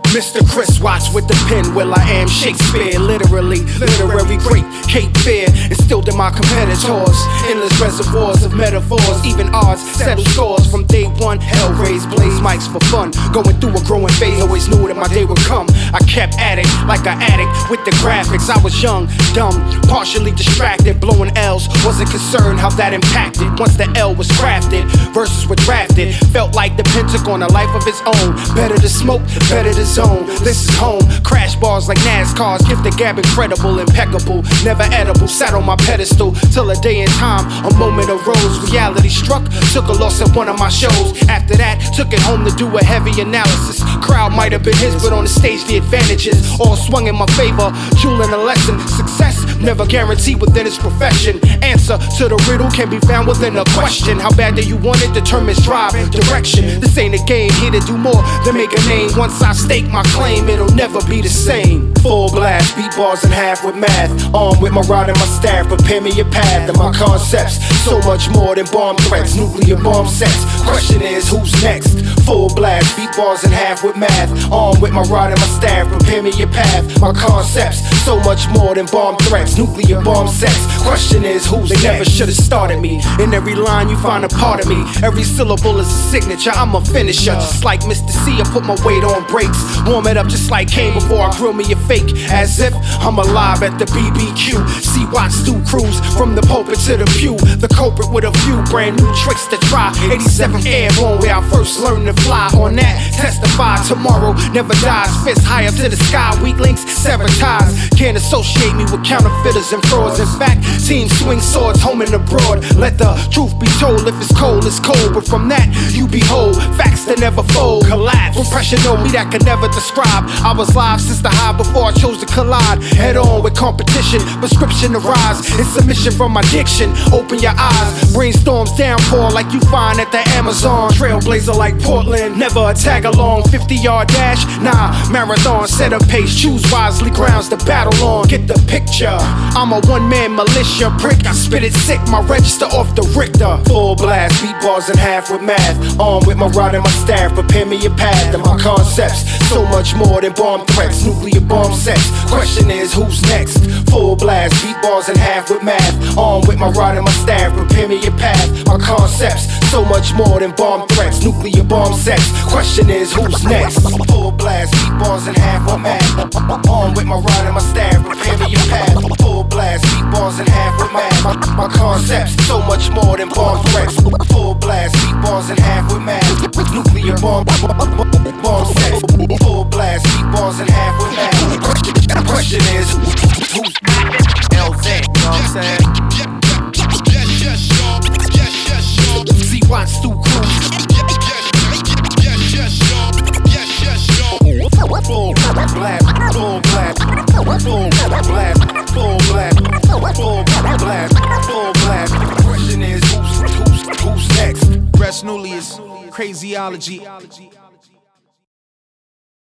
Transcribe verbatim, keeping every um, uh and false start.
Mister Chris Watts with the pen, well I am Shakespeare. Literally, literary great, Cape Fear instilled in my competitors. Endless reservoirs of metaphors, even odds settle scores. From day one, hell raised, blaze mics for fun. Going through a growing phase, always knew that my day would come. I kept at it like an addict with the graphics. I was young, dumb, partially distracted, blowing L's. Wasn't concerned how that impacted. Once the L was crafted, verses were drafted. Felt like the Pentagon, a life of its own. Better to smoke, better to zone. This is home. Crash bars like NASCAR's. Gift the gab incredible, impeccable, never edible. Sat on my pedestal till a day in time. A moment arose, reality struck. Took a loss at one of my shows. After that, took it home to do a heavy analysis. Crowd might have been his, but on the stage the advantages all swung in my favor. Jewelin' a lesson. Success never guaranteed within its profession. Answer to the riddle can be found within a question. How bad do you want it determines drive and direction. This ain't a game, here to do more than make a name. Once I stake my claim, it'll never be the same. Full blast, beat bars in half with math. Armed with my rod and my staff, prepare me a path. And my concepts, so much more than bomb threats. Nuclear bomb sets, question is who's next? Full blast, beat bars in half with math. Armed with my rod and my staff, prepare me a path. My concepts, so much more than bomb threats. Nuclear bomb sets, question is who's next? They never should've started me. In every line you find a part of me. Every syllable is a signature, I'm a finisher. Just like Mister C, I put my weight on brakes. Warm it up just like Kane before I grill me a fake. As if I'm alive at the B B Q. See Watts do cruise from the pulpit to the pew. The culprit with a few brand new tricks to try. eighty-seventh Airborne where I first learned to fly. On that, testify tomorrow never dies. Fist high up to the sky, weak links, sever ties. Can't associate me with counterfeiters and frauds. In fact, teams swing swords home and abroad. Let the truth be told, if it's cold, it's cold. But from that, you behold facts that never fold. Collapse, when pressure know me that can never describe. I was live since the high before I chose to collide. Head on with competition, prescription to rise. It's submission from my diction, open your eyes. Brainstorms downpour like you find at the Amazon. Trailblazer like Portland, never a tag along. fifty yard dash, nah, marathon. Set a pace, choose wisely, grounds to battle on. Get the picture, I'm a one man militia prick. I spit it sick, my register off the Richter. Full blast, beat bars in half with math. Armed with my rod and my staff, prepare me a path. And my concepts, so much more than bomb threats. Nuclear bomb sets, question is who's next? Full blast, beat bars in half with math. Armed with my rod and my staff, prepare me a path. My concepts, so much more than bomb threats. Nuclear bomb sets, question is who's next? Full blast, beat bars in half with math. Armed with my rod and my staff, prepare me a path. Full blast, beat bars in half with math. My, my concepts, so much more than bomb threats. Full blast, beat bars in half with math. Nuclear bomb, bomb sets. Full blast, beat bars in half with math. The question is, who's L Z? You know what I'm saying? Yes, yes, y'all. Yes, yes, y'all. See Watts through cruise. Yes, yes, y'all. Yes, yes, y'all. Full blast, full blast, full blast, full blast, full blast, full blast. The question is, who's, who's, who's next? Rest Newly is crazyology.